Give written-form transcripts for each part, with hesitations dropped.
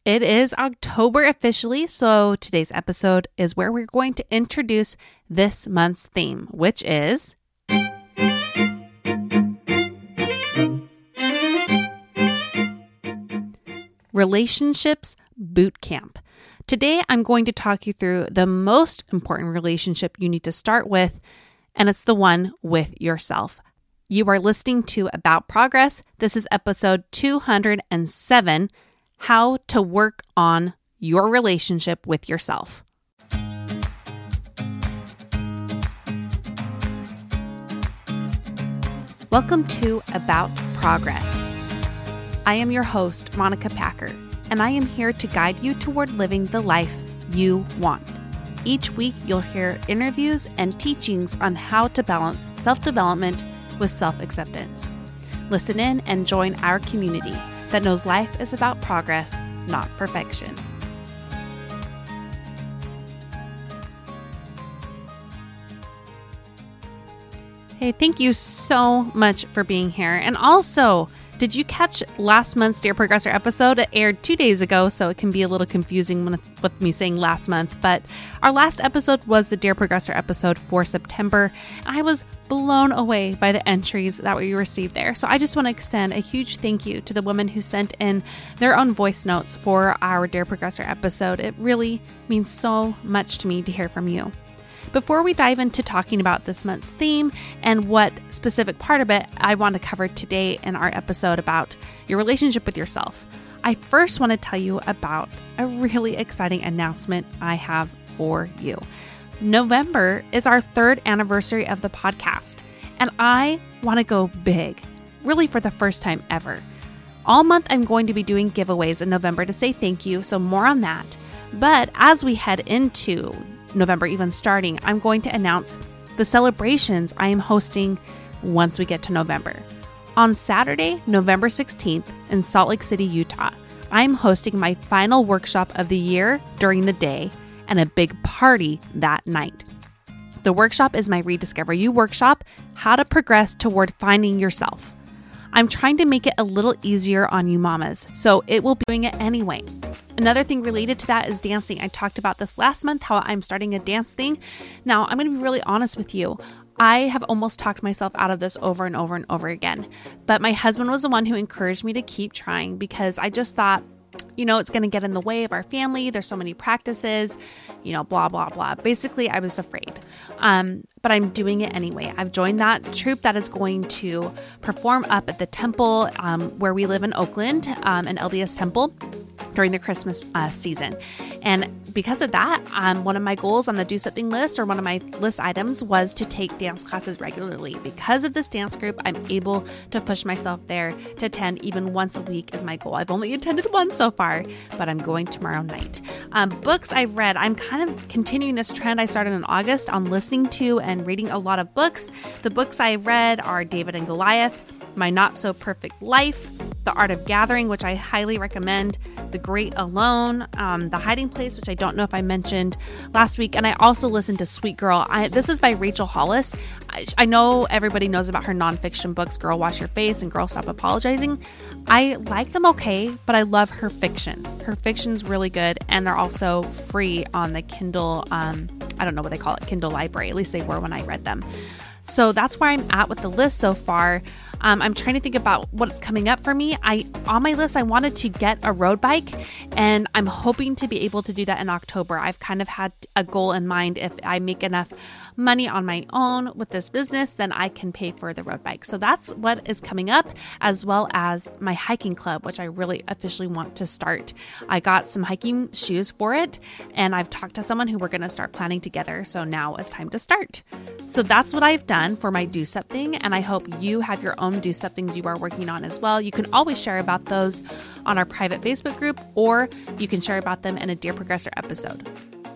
It is October officially, so today's episode is where we're going to introduce this month's theme, which is Relationships Boot Camp. Today, I'm going to talk you through the most important relationship you need to start with, and it's the one with yourself. You are listening to About Progress. This is episode 207, How to Work on Your Relationship with Yourself. Welcome to About Progress. I am your host, Monica Packer, and I am here to guide you toward living the life you want. Each week, you'll hear interviews and teachings on how to balance self-development with self-acceptance. Listen in and join our community that knows life is about progress, not perfection. Hey, thank you so much for being here. And also, did you catch last month's Dear Progressor episode? It aired 2 days ago, so it can be a little confusing with me saying last month. But our last episode was the Dear Progressor episode for September. I was blown away by the entries that we received there. So I just want to extend a huge thank you to the women who sent in their own voice notes for our Dear Progressor episode. It really means so much to me to hear from you. Before we dive into talking about this month's theme and what specific part of it I want to cover today in our episode about your relationship with yourself, I first want to tell you about a really exciting announcement I have for you. November is our 3rd anniversary of the podcast, and I want to go big, really for the first time ever. All month I'm going to be doing giveaways in November to say thank you, so more on that. But as we head into November even starting, I'm going to announce the celebrations I am hosting once we get to November. On Saturday, November 16th in Salt Lake City, Utah, I'm hosting my final workshop of the year during the day and a big party that night. The workshop is my Rediscover You workshop, How to Progress Toward Finding Yourself. I'm trying to make it a little easier on you mamas, so it will be doing it anyway. Another thing related to that is dancing. I talked about this last month, how I'm starting a dance thing. Now, I'm going to be really honest with you. I have almost talked myself out of this over and over and over again. But my husband was the one who encouraged me to keep trying because I just thought, it's going to get in the way of our family. There's so many practices, blah, blah, blah. Basically, I was afraid. But I'm doing it anyway. I've joined that troupe that is going to perform up at the temple where we live in Oakland, an LDS temple, during the Christmas season. And because of that, one of my goals on the Do Something list, or one of my list items, was to take dance classes regularly. Because of this dance group, I'm able to push myself there to attend even once a week as my goal. I've only attended once so far, but I'm going tomorrow night. Books I've read, I'm kind of continuing this trend I started in August on listening to and reading a lot of books. The books I've read are David and Goliath, My Not So Perfect Life, The Art of Gathering, which I highly recommend, The Great Alone, The Hiding Place, which I don't know if I mentioned last week, and I also listened to Sweet Girl. This is by Rachel Hollis. I know everybody knows about her nonfiction books, Girl Wash Your Face and Girl Stop Apologizing. I like them okay, but I love her fiction. Her fiction's really good, and they're also free on the Kindle, I don't know what they call it, Kindle library. At least they were when I read them. So that's where I'm at with the list so far. I'm trying to think about what's coming up for me. On my list, I wanted to get a road bike, and I'm hoping to be able to do that in October. I've kind of had a goal in mind. If I make enough money on my own with this business, then I can pay for the road bike. So that's what is coming up, as well as my hiking club, which I really officially want to start. I got some hiking shoes for it, and I've talked to someone who we're going to start planning together. So now it's time to start. So that's what I've done for my Do Something, and I hope you have your own Do Somethings you are working on as well. You can always share about those on our private Facebook group, or you can share about them in a Dear Progressor episode.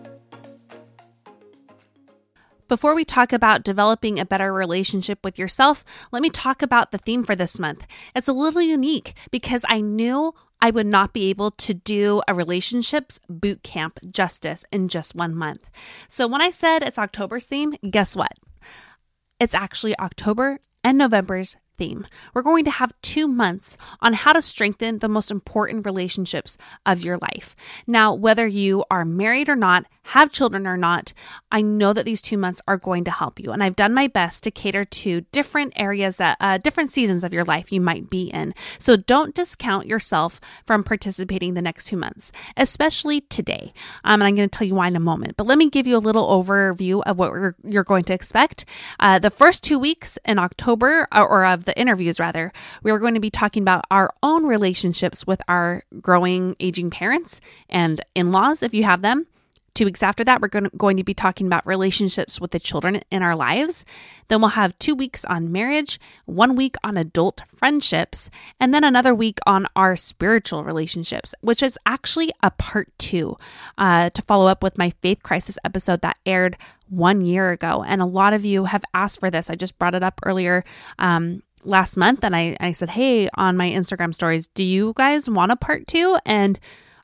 Before we talk about developing a better relationship with yourself, let me talk about the theme for this month. It's a little unique because I knew I would not be able to do a relationships boot camp justice in just 1 month. So when I said it's October's theme, guess what? It's actually October and November's theme. theme. We're going to have 2 months on how to strengthen the most important relationships of your life. Now, whether you are married or not, have children or not, I know that these 2 months are going to help you. And I've done my best to cater to different areas that, different seasons of your life you might be in. So don't discount yourself from participating the next 2 months, especially today. And I'm going to tell you why in a moment, but let me give you a little overview of what you're going to expect. The first 2 weeks in October, or of the interviews rather, we are going to be talking about our own relationships with our growing, aging parents and in-laws, if you have them. 2 weeks after that, we're going to be talking about relationships with the children in our lives. Then we'll have 2 weeks on marriage, 1 week on adult friendships, and then another week on our spiritual relationships, which is actually a part 2 to follow up with my Faith Crisis episode that aired 1 year ago. And a lot of you have asked for this. I just brought it up earlier last month, and I said, hey, on my Instagram stories, do you guys want a part 2? And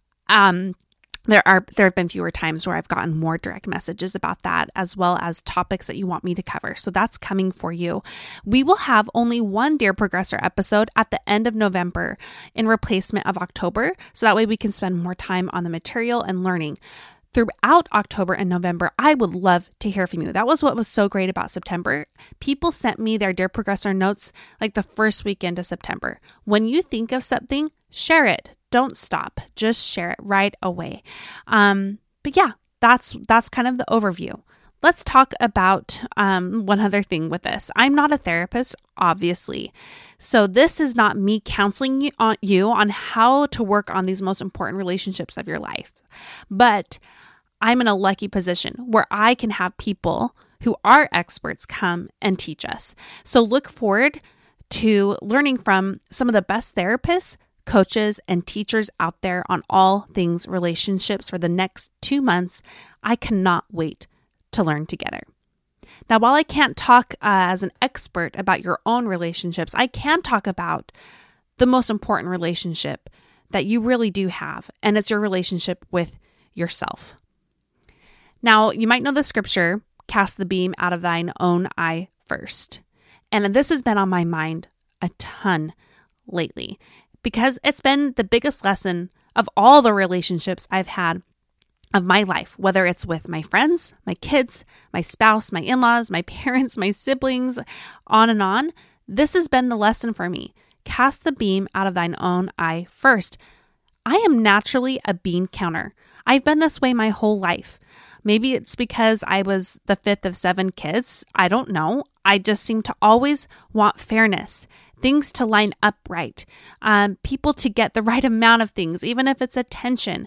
there have been fewer times where I've gotten more direct messages about that, as well as topics that you want me to cover. So that's coming for you. We will have only one Dear Progressor episode at the end of November in replacement of October. So that way we can spend more time on the material and learning. Throughout October and November, I would love to hear from you. That was what was so great about September. People sent me their Dear Progressor notes like the first weekend of September. When you think of something, share it. Don't stop. Just share it right away. But yeah, that's kind of the overview. Let's talk about one other thing with this. I'm not a therapist, obviously. So this is not me counseling you on how to work on these most important relationships of your life. But I'm in a lucky position where I can have people who are experts come and teach us. So look forward to learning from some of the best therapists, coaches, and teachers out there on all things relationships for the next 2 months. I cannot wait to learn together. Now, while I can't talk as an expert about your own relationships, I can talk about the most important relationship that you really do have, and it's your relationship with yourself. Now, you might know the scripture, cast the beam out of thine own eye first. And this has been on my mind a ton lately, because it's been the biggest lesson of all the relationships I've had of my life, whether it's with my friends, my kids, my spouse, my in-laws, my parents, my siblings, on and on. This has been the lesson for me. Cast the beam out of thine own eye first. I am naturally a bean counter. I've been this way my whole life. Maybe it's because I was the 5th of 7 kids. I don't know. I just seem to always want fairness, things to line up right, people to get the right amount of things, even if it's attention,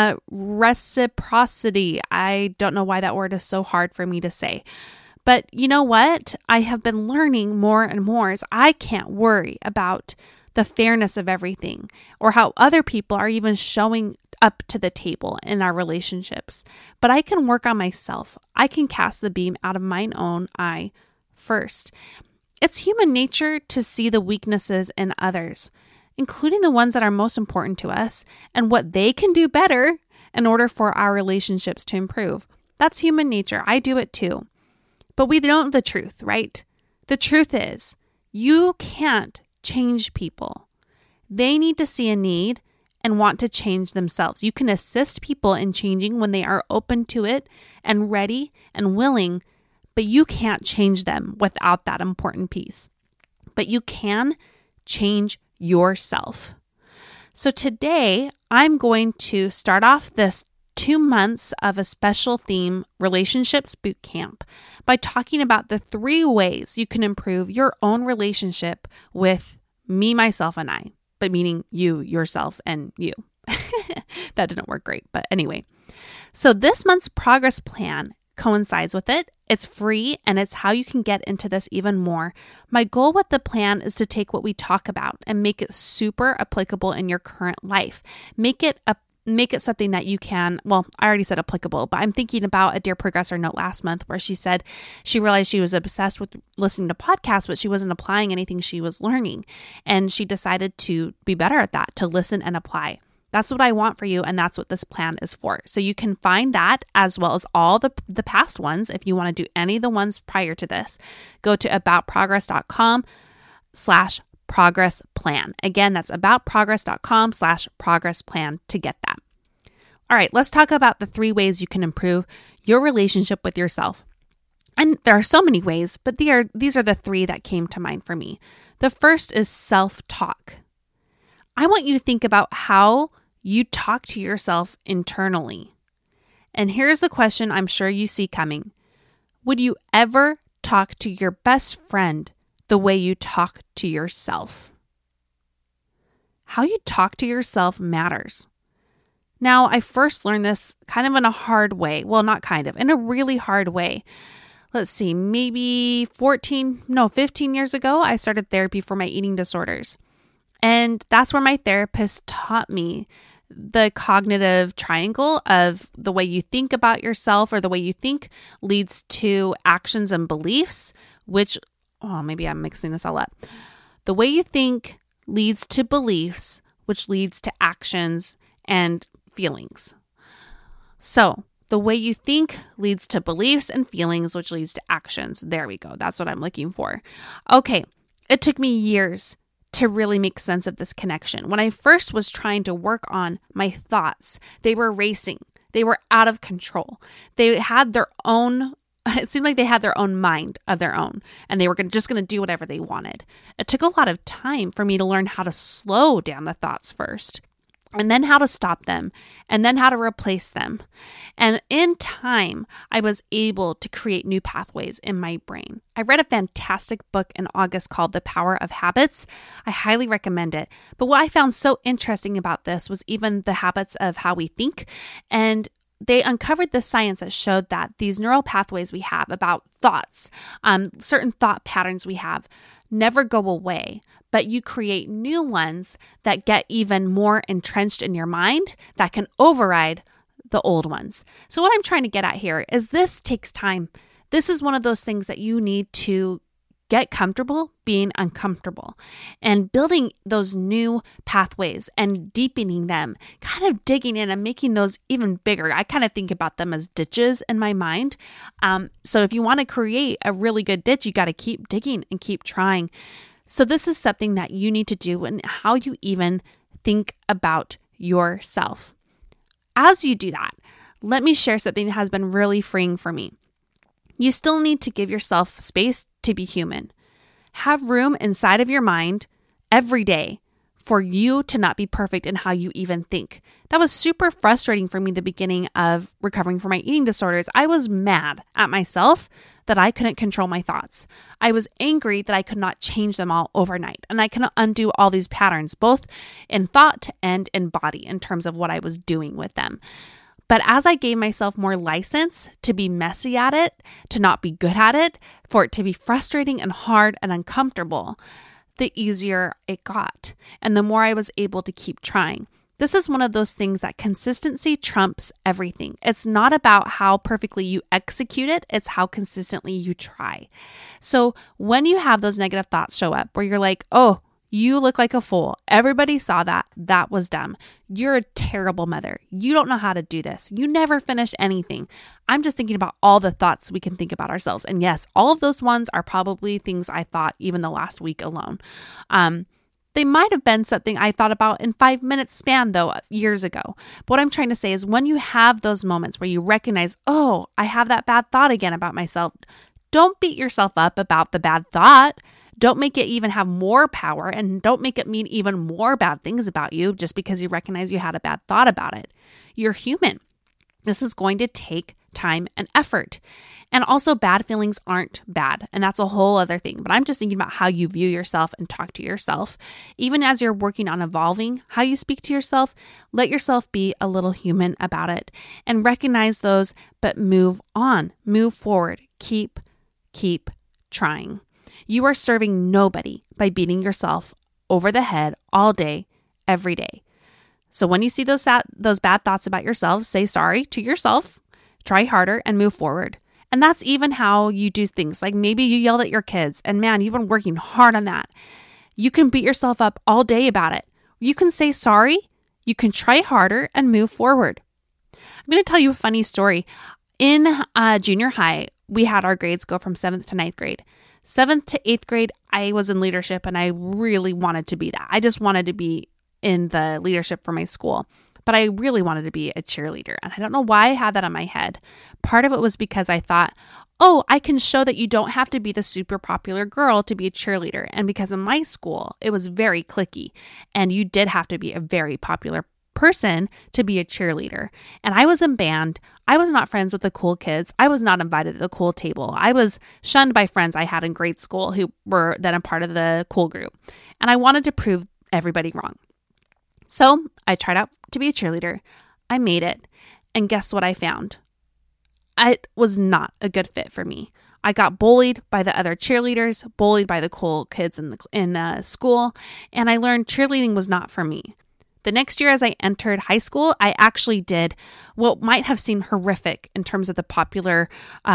reciprocity. I don't know why that word is so hard for me to say. But you know what? I have been learning more and more is I can't worry about the fairness of everything or how other people are even showing up to the table in our relationships. But I can work on myself. I can cast the beam out of mine own eye first. It's human nature to see the weaknesses in others, including the ones that are most important to us, and what they can do better in order for our relationships to improve. That's human nature. I do it too. But we know the truth, right? The truth is, you can't change people. They need to see a need and want to change themselves. You can assist people in changing when they are open to it and ready and willing, but you can't change them without that important piece. But you can change yourself. So today, I'm going to start off this 2 months of a special theme relationships boot camp by talking about the 3 ways you can improve your own relationship with me, myself, and I, but meaning you, yourself, and you. That didn't work great, but anyway. So this month's progress plan coincides with it. It's free and it's how you can get into this even more. My goal with the plan is to take what we talk about and make it super applicable in your current life. Make it something that you can, well, I already said applicable, but I'm thinking about a Dear Progressor note last month where she said she realized she was obsessed with listening to podcasts, but she wasn't applying anything she was learning. And she decided to be better at that, to listen and apply. That's what I want for you, and that's what this plan is for. So you can find that as well as all the past ones. If you want to do any of the ones prior to this, go to aboutprogress.com aboutprogress plan. Again, that's aboutprogress.com/progress plan to get that. All right, let's talk about the 3 ways you can improve your relationship with yourself. And there are so many ways, but these are the 3 that came to mind for me. The first is self-talk. I want you to think about how you talk to yourself internally. And here's the question I'm sure you see coming. Would you ever talk to your best friend the way you talk to yourself? How you talk to yourself matters. Now, I first learned this kind of in a hard way. Well, not kind of, in a really hard way. Let's see, maybe 15 years ago, I started therapy for my eating disorders. And that's where my therapist taught me the cognitive triangle of the way you think about yourself, or the way you think leads to actions and beliefs, maybe I'm mixing this all up. The way you think leads to beliefs, which leads to actions and feelings. So the way you think leads to beliefs and feelings, which leads to actions. There we go. That's what I'm looking for. Okay. It took me years to really make sense of this connection. When I first was trying to work on my thoughts, they were racing. They were out of control. They had their own, it seemed like they had their own mind of their own, and they were just going to do whatever they wanted. It took a lot of time for me to learn how to slow down the thoughts first, and then how to stop them, and then how to replace them. And in time, I was able to create new pathways in my brain. I read a fantastic book in August called The Power of Habits. I highly recommend it. But what I found so interesting about this was even the habits of how we think. And they uncovered the science that showed that these neural pathways we have about thoughts, certain thought patterns we have, never go away, but you create new ones that get even more entrenched in your mind that can override the old ones. So what I'm trying to get at here is this takes time. This is one of those things that you need to get comfortable being uncomfortable, and building those new pathways and deepening them, kind of digging in and making those even bigger. I kind of think about them as ditches in my mind. So if you want to create a really good ditch, you got to keep digging and keep trying. So this is something that you need to do, and how you even think about yourself. As you do that, let me share something that has been really freeing for me. You still need to give yourself space to be human. Have room inside of your mind every day for you to not be perfect in how you even think. That was super frustrating for me at the beginning of recovering from my eating disorders. I was mad at myself that I couldn't control my thoughts. I was angry that I could not change them all overnight, and I couldn't undo all these patterns, both in thought and in body, in terms of what I was doing with them. But as I gave myself more license to be messy at it, to not be good at it, for it to be frustrating and hard and uncomfortable, the easier it got, and the more I was able to keep trying. This is one of those things that consistency trumps everything. It's not about how perfectly you execute it, it's how consistently you try. So when you have those negative thoughts show up where you're like, oh, you look like a fool. Everybody saw that. That was dumb. You're a terrible mother. You don't know how to do this. You never finish anything. I'm just thinking about all the thoughts we can think about ourselves. And yes, all of those ones are probably things I thought even the last week alone. They might have been something I thought about in 5 minutes span though, years ago. But what I'm trying to say is when you have those moments where you recognize, oh, I have that bad thought again about myself, don't beat yourself up about the bad thought. Don't make it even have more power, and don't make it mean even more bad things about you just because you recognize you had a bad thought about it. You're human. This is going to take time and effort. And also bad feelings aren't bad. And that's a whole other thing. But I'm just thinking about how you view yourself and talk to yourself. Even as you're working on evolving how you speak to yourself, let yourself be a little human about it and recognize those, but move on, move forward, keep trying. You are serving nobody by beating yourself over the head all day, every day. So when you see those bad thoughts about yourself, say sorry to yourself, try harder, and move forward. And that's even how you do things. Like maybe you yelled at your kids and man, you've been working hard on that. You can beat yourself up all day about it. You can say sorry, you can try harder and move forward. I'm going to tell you a funny story. In junior high, we had our grades go from 7th to 9th grade. 7th to 8th grade, I was in leadership and I really wanted to be that. I just wanted to be in the leadership for my school, but I really wanted to be a cheerleader. And I don't know why I had that in my head. Part of it was because I thought, oh, I can show that you don't have to be the super popular girl to be a cheerleader. And because in my school, it was very cliquey and you did have to be a very popular person to be a cheerleader. And I was in band. I was not friends with the cool kids. I was not invited to the cool table. I was shunned by friends I had in grade school who were then a part of the cool group. And I wanted to prove everybody wrong. So I tried out to be a cheerleader. I made it. And guess what I found? It was not a good fit for me. I got bullied by the other cheerleaders, bullied by the cool kids in the school, and I learned cheerleading was not for me. The next year as I entered high school, I actually did what might have seemed horrific in terms of the popular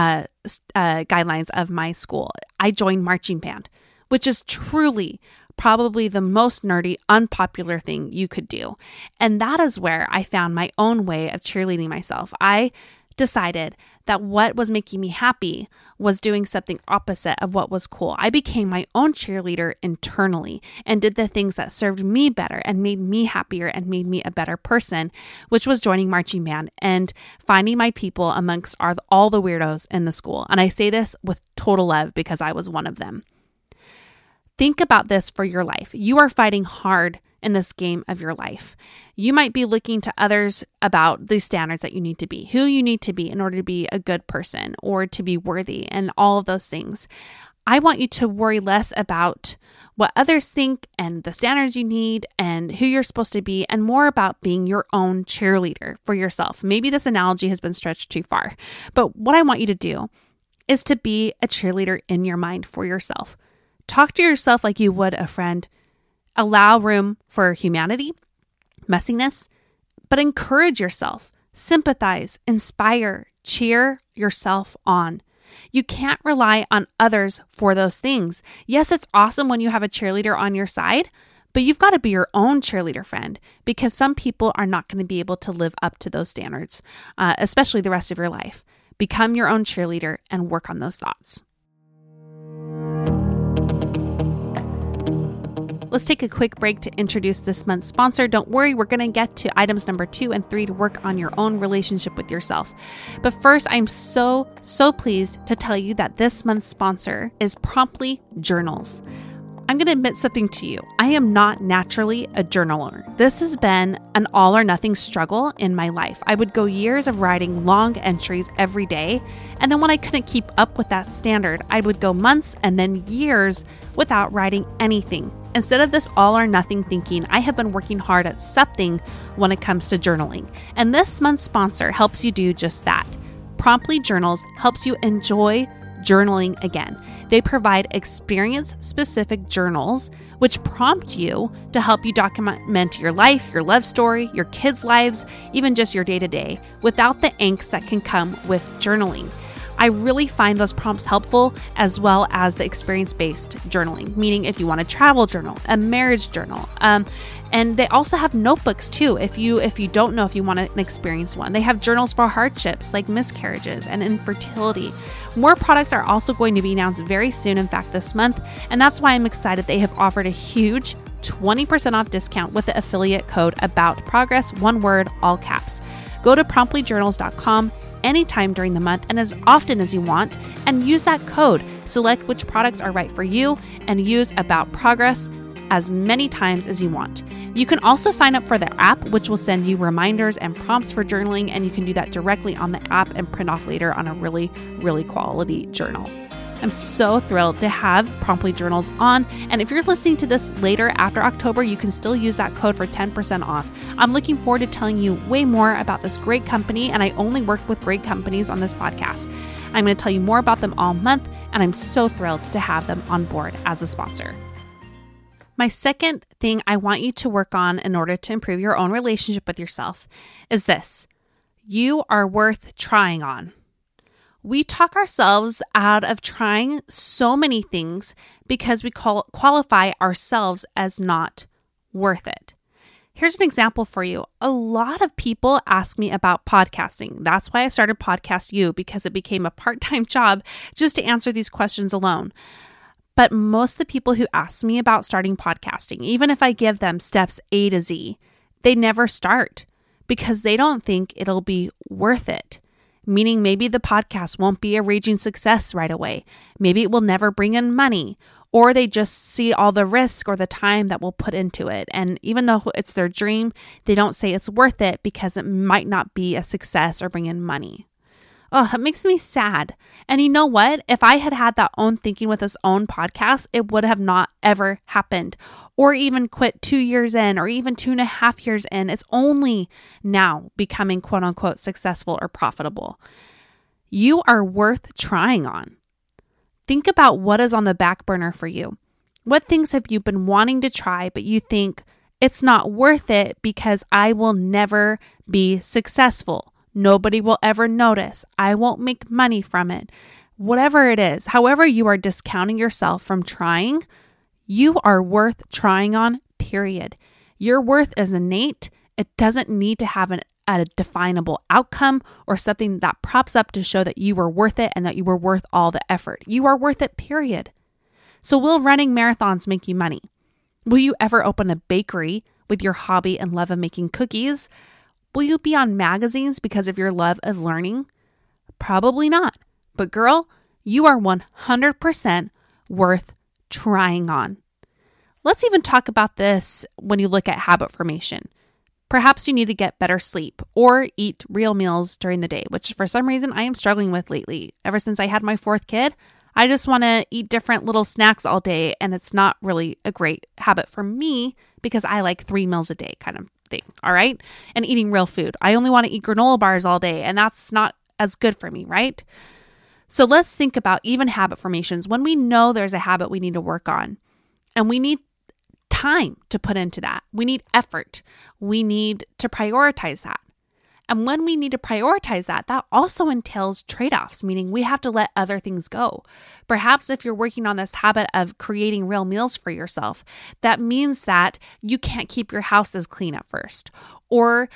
guidelines of my school. I joined marching band, which is truly probably the most nerdy, unpopular thing you could do. And that is where I found my own way of cheerleading myself. I decided that what was making me happy was doing something opposite of what was cool. I became my own cheerleader internally and did the things that served me better and made me happier and made me a better person, which was joining marching band and finding my people amongst all the weirdos in the school. And I say this with total love because I was one of them. Think about this for your life. You are fighting hard in this game of your life. You might be looking to others about the standards that you need to be, who you need to be in order to be a good person or to be worthy and all of those things. I want you to worry less about what others think and the standards you need and who you're supposed to be and more about being your own cheerleader for yourself. Maybe this analogy has been stretched too far, but what I want you to do is to be a cheerleader in your mind for yourself. Talk to yourself like you would a friend. Allow room for humanity, messiness, but encourage yourself, sympathize, inspire, cheer yourself on. You can't rely on others for those things. Yes, it's awesome when you have a cheerleader on your side, but you've got to be your own cheerleader friend because some people are not going to be able to live up to those standards, especially the rest of your life. Become your own cheerleader and work on those thoughts. Let's take a quick break to introduce this month's sponsor. Don't worry, we're going to get to items number 2 and 3 to work on your own relationship with yourself. But first, I'm so pleased to tell you that this month's sponsor is Promptly Journals. I'm going to admit something to you. I am not naturally a journaler. This has been an all or nothing struggle in my life. I would go years of writing long entries every day. And then when I couldn't keep up with that standard, I would go months and then years without writing anything. Instead of this all or nothing thinking, I have been working hard at something when it comes to journaling. And this month's sponsor helps you do just that. Promptly Journals helps you enjoy journaling again. They provide experience-specific journals which prompt you to help you document your life, your love story, your kids' lives, even just your day-to-day, without the angst that can come with journaling. I really find those prompts helpful, as well as the experience-based journaling, meaning if you want a travel journal, a marriage journal, and they also have notebooks too. If you don't know if you want an experience one, they have journals for hardships like miscarriages and infertility. More products are also going to be announced very soon, in fact, this month, and that's why I'm excited they have offered a huge 20% off discount with the affiliate code AboutProgress, one word, all caps. Go to promptlyjournals.com anytime during the month and as often as you want, and use that code. Select which products are right for you and use About Progress as many times as you want. You can also sign up for their app, which will send you reminders and prompts for journaling, and you can do that directly on the app and print off later on a really, really quality journal. I'm so thrilled to have Promptly Journals on, and if you're listening to this later after October, you can still use that code for 10% off. I'm looking forward to telling you way more about this great company, and I only work with great companies on this podcast. I'm going to tell you more about them all month, and I'm so thrilled to have them on board as a sponsor. My second thing I want you to work on in order to improve your own relationship with yourself is this: you are worth trying on. We talk ourselves out of trying so many things because we qualify ourselves as not worth it. Here's an example for you. A lot of people ask me about podcasting. That's why I started Podcast U, because it became a part-time job just to answer these questions alone. But most of the people who ask me about starting podcasting, even if I give them steps A to Z, they never start because they don't think it'll be worth it. Meaning maybe the podcast won't be a raging success right away. Maybe it will never bring in money, or they just see all the risk or the time that we'll put into it. And even though it's their dream, they don't say it's worth it because it might not be a success or bring in money. Oh, that makes me sad. And you know what? If I had had that own thinking with this own podcast, it would have not ever happened, or even quit 2 years in, or even 2.5 years in. It's only now becoming quote unquote successful or profitable. You are worth trying on. Think about what is on the back burner for you. What things have you been wanting to try, but you think it's not worth it because I will never be successful? Nobody will ever notice. I won't make money from it. Whatever it is, however you are discounting yourself from trying, you are worth trying on, period. Your worth is innate. It doesn't need to have a definable outcome or something that props up to show that you were worth it and that you were worth all the effort. You are worth it, period. So will running marathons make you money? Will you ever open a bakery with your hobby and love of making cookies? Will you be on magazines because of your love of learning? Probably not. But girl, you are 100% worth trying on. Let's even talk about this when you look at habit formation. Perhaps you need to get better sleep or eat real meals during the day, which for some reason I am struggling with lately. Ever since I had my 4th kid, I just want to eat different little snacks all day, and it's not really a great habit for me because I like 3 meals a day kind of thing, all right? And eating real food. I only want to eat granola bars all day, and that's not as good for me, right? So let's think about even habit formations. When we know there's a habit we need to work on, and we need time to put into that, we need effort, we need to prioritize that. And when we need to prioritize that, that also entails trade-offs, meaning we have to let other things go. Perhaps if you're working on this habit of creating real meals for yourself, that means that you can't keep your house as clean at first. Or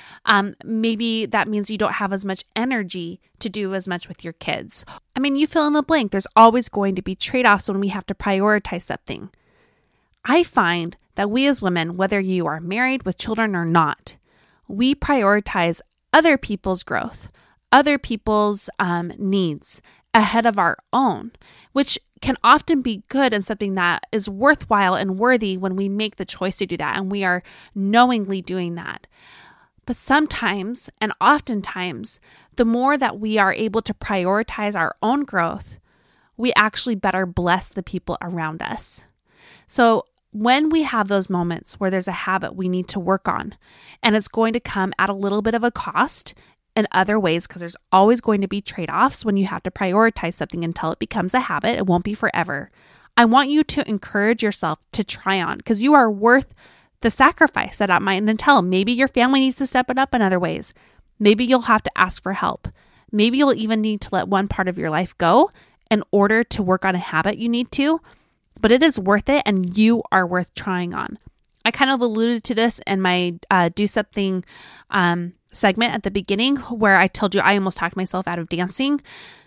maybe that means you don't have as much energy to do as much with your kids. I mean, you fill in the blank. There's always going to be trade-offs when we have to prioritize something. I find that we as women, whether you are married with children or not, we prioritize other people's growth, other people's needs ahead of our own, which can often be good and something that is worthwhile and worthy when we make the choice to do that and we are knowingly doing that. But sometimes and oftentimes, the more that we are able to prioritize our own growth, we actually better bless the people around us. So when we have those moments where there's a habit we need to work on, and it's going to come at a little bit of a cost in other ways, because there's always going to be trade-offs when you have to prioritize something until it becomes a habit. It won't be forever. I want you to encourage yourself to try on, because you are worth the sacrifice that might entail. Maybe your family needs to step it up in other ways. Maybe you'll have to ask for help. Maybe you'll even need to let one part of your life go in order to work on a habit you need to. But it is worth it, and you are worth trying on. I kind of alluded to this in my Do Something segment at the beginning, where I told you I almost talked myself out of dancing.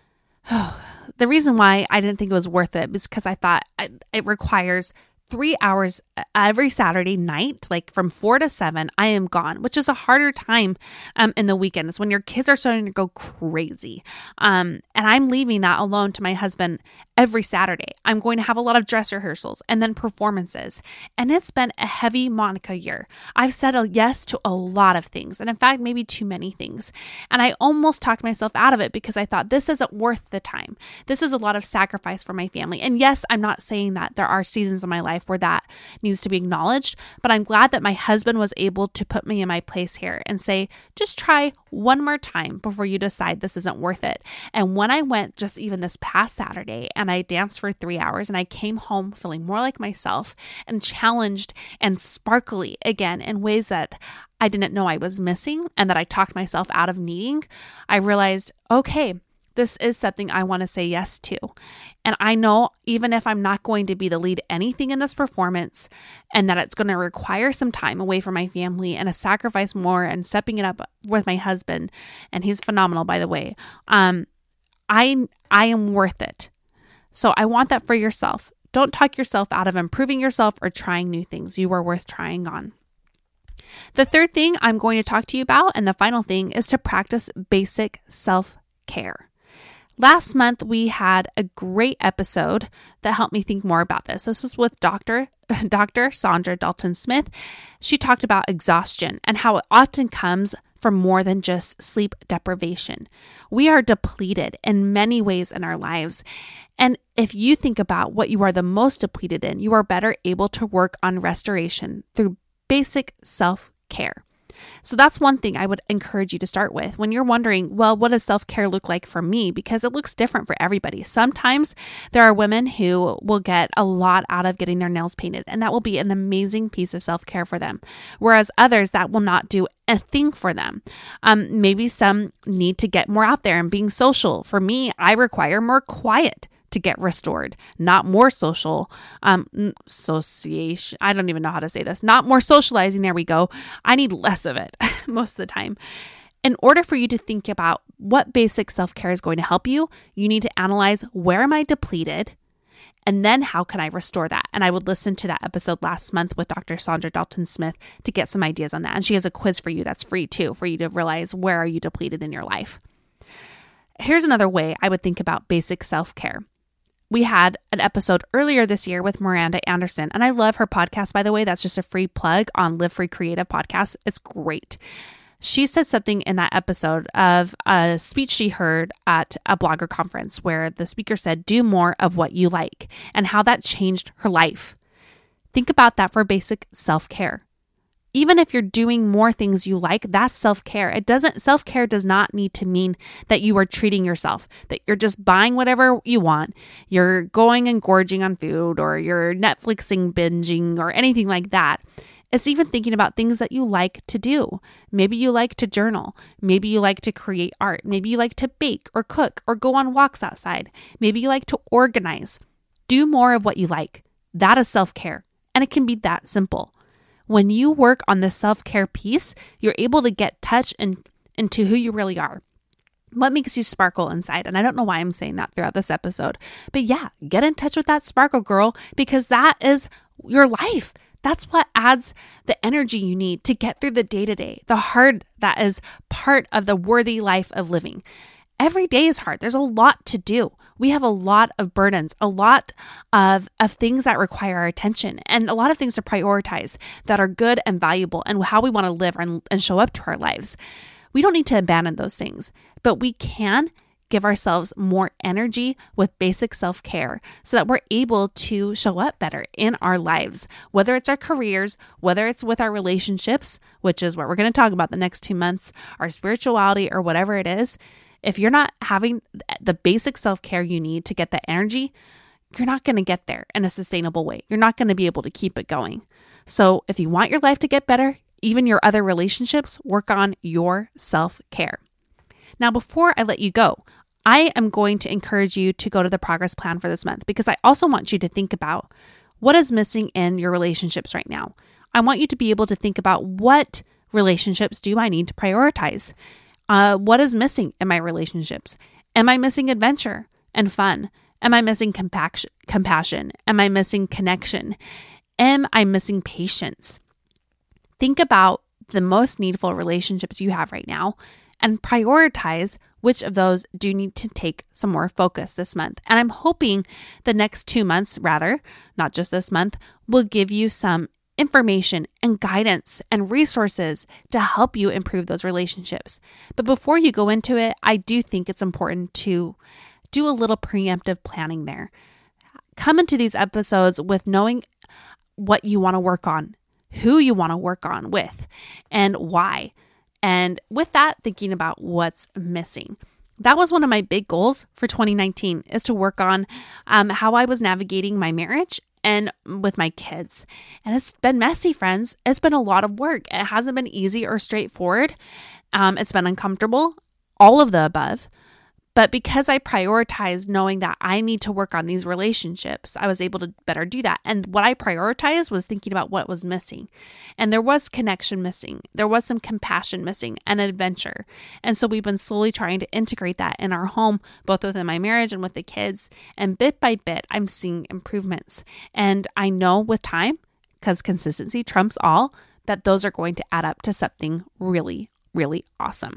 The reason why I didn't think it was worth it is because I thought it requires 3 hours every Saturday night, like from 4 to 7, I am gone, which is a harder time in the weekend. It's when your kids are starting to go crazy. And I'm leaving that alone to my husband every Saturday. I'm going to have a lot of dress rehearsals and then performances. And it's been a heavy Monica year. I've said a yes to a lot of things. And in fact, maybe too many things. And I almost talked myself out of it because I thought this isn't worth the time. This is a lot of sacrifice for my family. And yes, I'm not saying that there are seasons in my life where that needs to be acknowledged, but I'm glad that my husband was able to put me in my place here and say, just try one more time before you decide this isn't worth it. And when I went just even this past Saturday and I danced for 3 hours and I came home feeling more like myself and challenged and sparkly again in ways that I didn't know I was missing and that I talked myself out of needing, I realized, okay, this is something I want to say yes to. And I know even if I'm not going to be the lead anything in this performance and that it's going to require some time away from my family and a sacrifice more and stepping it up with my husband, and he's phenomenal, by the way, I am worth it. So I want that for yourself. Don't talk yourself out of improving yourself or trying new things. You are worth trying on. The third thing I'm going to talk to you about, and the final thing, is to practice basic self-care. Last month, we had a great episode that helped me think more about this. This was with Dr. Saundra Dalton Smith. She talked about exhaustion and how it often comes from more than just sleep deprivation. We are depleted in many ways in our lives. And if you think about what you are the most depleted in, you are better able to work on restoration through basic self-care. So that's one thing I would encourage you to start with. When you're wondering, well, what does self-care look like for me? Because it looks different for everybody. Sometimes there are women who will get a lot out of getting their nails painted, and that will be an amazing piece of self-care for them. Whereas others, that will not do a thing for them. Maybe some need to get more out there and being social. For me, I require more quiet to get restored, not more association. I don't even know how to say this. Not more socializing. There we go. I need less of it most of the time. In order for you to think about what basic self-care is going to help you, you need to analyze, where am I depleted? And then how can I restore that? And I would listen to that episode last month with Dr. Saundra Dalton Smith to get some ideas on that. And she has a quiz for you that's free too, for you to realize, where are you depleted in your life? Here's another way I would think about basic self-care. We had an episode earlier this year with Miranda Anderson, and I love her podcast, by the way. That's just a free plug on Live Free Creative podcast. It's great. She said something in that episode of a speech she heard at a blogger conference where the speaker said, do more of what you like, and how that changed her life. Think about that for basic self-care. Even if you're doing more things you like, that's self-care. Self-care does not need to mean that you are treating yourself, that you're just buying whatever you want, you're going and gorging on food, or you're Netflixing, binging, or anything like that. It's even thinking about things that you like to do. Maybe you like to journal. Maybe you like to create art. Maybe you like to bake or cook or go on walks outside. Maybe you like to organize. Do more of what you like. That is self-care. And it can be that simple. When you work on the self-care piece, you're able to get touch into who you really are. What makes you sparkle inside? And I don't know why I'm saying that throughout this episode. But yeah, get in touch with that sparkle, girl, because that is your life. That's what adds the energy you need to get through the day-to-day, the hard that is part of the worthy life of living. Every day is hard. There's a lot to do. We have a lot of burdens, a lot of things that require our attention, and a lot of things to prioritize that are good and valuable and how we want to live and show up to our lives. We don't need to abandon those things, but we can give ourselves more energy with basic self-care so that we're able to show up better in our lives, whether it's our careers, whether it's with our relationships, which is what we're going to talk about the next 2 months, our spirituality, or whatever it is. If you're not having the basic self-care you need to get that energy, you're not going to get there in a sustainable way. You're not going to be able to keep it going. So if you want your life to get better, even your other relationships, work on your self-care. Now, before I let you go, I am going to encourage you to go to the progress plan for this month, because I also want you to think about what is missing in your relationships right now. I want you to be able to think about, what relationships do I need to prioritize? What is missing in my relationships? Am I missing adventure and fun? Am I missing compassion? Am I missing connection? Am I missing patience? Think about the most needful relationships you have right now and prioritize which of those do you need to take some more focus this month. And I'm hoping the next 2 months, rather, not just this month, will give you some information and guidance and resources to help you improve those relationships. But before you go into it, I do think it's important to do a little preemptive planning there. Come into these episodes with knowing what you want to work on, who you want to work on with, and why. And with that, thinking about what's missing. That was one of my big goals for 2019, is to work on how I was navigating my marriage and with my kids. And it's been messy, friends. It's been a lot of work. It hasn't been easy or straightforward. It's been uncomfortable, all of the above. But because I prioritized knowing that I need to work on these relationships, I was able to better do that. And what I prioritized was thinking about what was missing. And there was connection missing. There was some compassion missing and adventure. And so we've been slowly trying to integrate that in our home, both within my marriage and with the kids. And bit by bit, I'm seeing improvements. And I know with time, because consistency trumps all, that those are going to add up to something really, really awesome.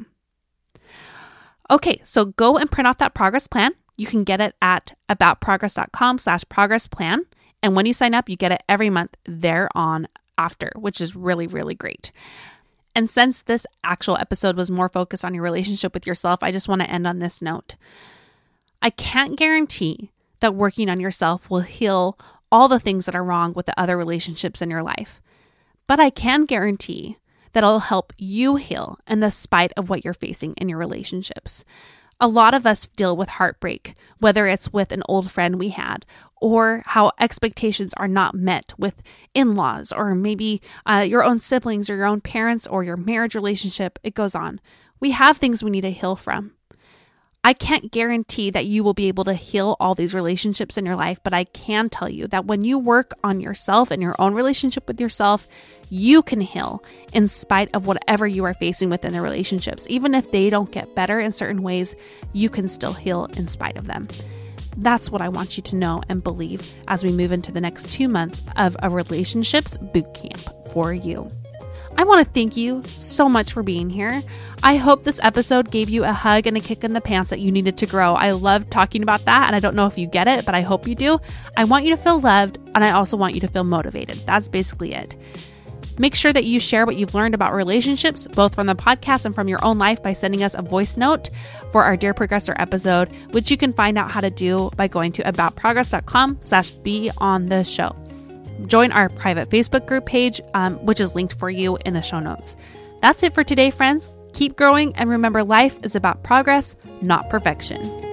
Okay, so go and print off that progress plan. You can get it at aboutprogress.com/progress plan. And when you sign up, you get it every month thereon after, which is really, really great. And since this actual episode was more focused on your relationship with yourself, I just want to end on this note. I can't guarantee that working on yourself will heal all the things that are wrong with the other relationships in your life. But I can guarantee that it'll help you heal in the spite of what you're facing in your relationships. A lot of us deal with heartbreak, whether it's with an old friend we had, or how expectations are not met with in-laws, or maybe your own siblings, or your own parents, or your marriage relationship. It goes on. We have things we need to heal from. I can't guarantee that you will be able to heal all these relationships in your life, but I can tell you that when you work on yourself and your own relationship with yourself, you can heal in spite of whatever you are facing within the relationships. Even if they don't get better in certain ways, you can still heal in spite of them. That's what I want you to know and believe as we move into the next 2 months of a relationships boot camp for you. I want to thank you so much for being here. I hope this episode gave you a hug and a kick in the pants that you needed to grow. I love talking about that, and I don't know if you get it, but I hope you do. I want you to feel loved, and I also want you to feel motivated. That's basically it. Make sure that you share what you've learned about relationships, both from the podcast and from your own life, by sending us a voice note for our Dear Progressor episode, which you can find out how to do by going to aboutprogress.com/be-on-the-show. Join our private Facebook group page, which is linked for you in the show notes. That's it for today, friends. Keep growing, and remember, life is about progress, not perfection.